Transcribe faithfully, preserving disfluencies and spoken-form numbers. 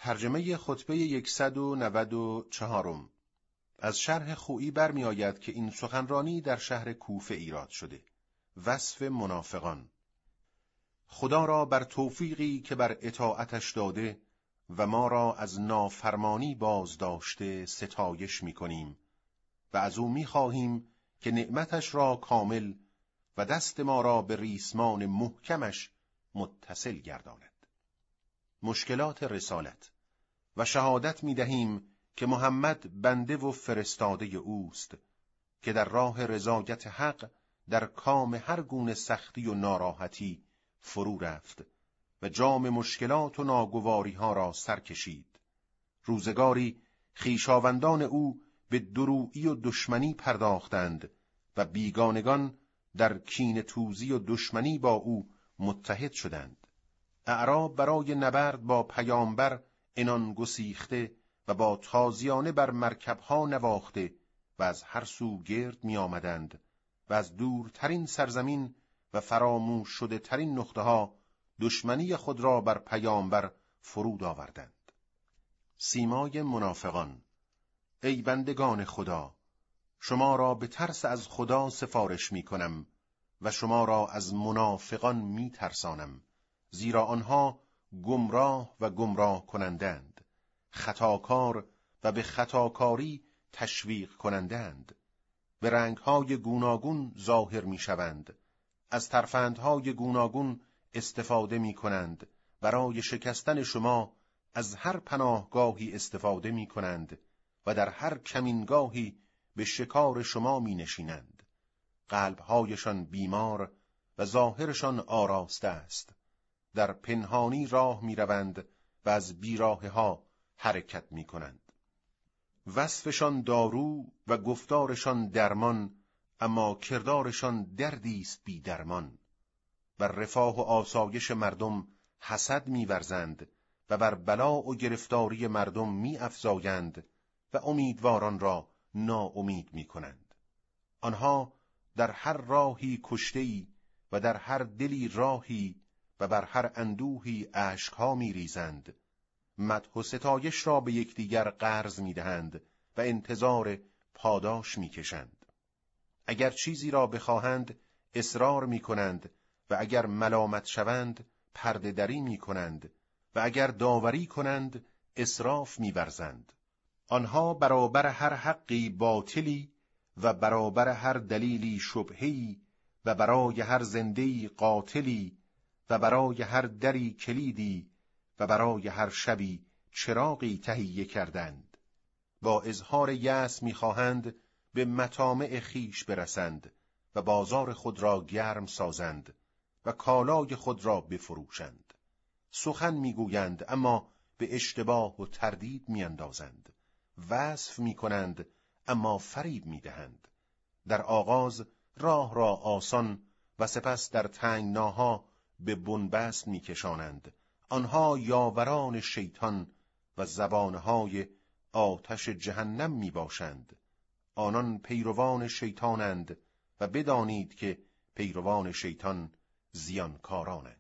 ترجمه خطبه صد و نود و چهار. از شرح خویی برمی آید که این سخنرانی در شهر کوفه ایراد شده. وصف منافقان. خدا را بر توفیقی که بر اطاعتش داده و ما را از نافرمانی باز داشته ستایش می کنیم و از او می خواهیم که نعمتش را کامل و دست ما را به ریسمان محکمش متصل گرداند. مشکلات رسالت. و شهادت می دهیم که محمد بنده و فرستاده اوست که در راه رضایت حق در کام هر گونه سختی و ناراحتی فرو رفت و جام مشکلات و ناگواری ها را سر کشید. روزگاری خویشاوندان او به درویی و دشمنی پرداختند و بیگانگان در کینه توزی و دشمنی با او متحد شدند. اعراب برای نبرد با پیامبر عنان گسیخته و با تازیانه بر مرکبها نواخته و از هر سو گرد می آمدند و از دورترین سرزمین و فراموش شده ترین نقطه ها دشمنی خود را بر پیامبر فرود آوردند. سیمای منافقان. ای بندگان خدا، شما را به ترس از خدا سفارش می کنم و شما را از منافقان می ترسانم، زیرا آنها گمراه و گمراه کنندند، خطاکار و به خطاکاری تشویق کنندند، به رنگهای گوناگون ظاهر می شوند، از ترفندهای گوناگون استفاده می کنند، برای شکستن شما از هر پناهگاهی استفاده می کنند و در هر کمینگاهی به شکار شما می نشینند. قلبهایشان بیمار و ظاهرشان آراسته است، در پنهانی راه می روند و از بیراهه ها حرکت می کنند. وصفشان دارو و گفتارشان درمان، اما کردارشان دردی است بی درمان. بر رفاه و آسایش مردم حسد می ورزند و بر بلا و گرفتاری مردم می افزایند و امیدواران را ناامید می کنند. آنها در هر راهی کشته‌ای و در هر دلی راهی و بر هر اندوهی اشکها می ریزند. مدح و ستایش را به یکدیگر قرض می دهند و انتظار پاداش می کشند. اگر چیزی را بخواهند اصرار می کنند و اگر ملامت شوند پرده دری می کنند و اگر داوری کنند اسراف می ورزند. آنها برابر هر حقی باطلی و برابر هر دلیلی شبهی و برای هر زندهی قاتلی و برای هر دری کلیدی و برای هر شبی چراغی تهیه کردند. با اظهار یأس می‌خواهند به مطامع خیش برسند و بازار خود را گرم سازند و کالای خود را بفروشند. سخن می‌گویند اما به اشتباه و تردید می‌اندازند. وصف می‌کنند اما فریب می‌دهند. در آغاز راه را آسان و سپس در تنگناها به بنبست می‌کشانند. آنها یاوران شیطان و زبانهای آتش جهنم می باشند. آنان پیروان شیطانند و بدانید که پیروان شیطان زیانکارانند.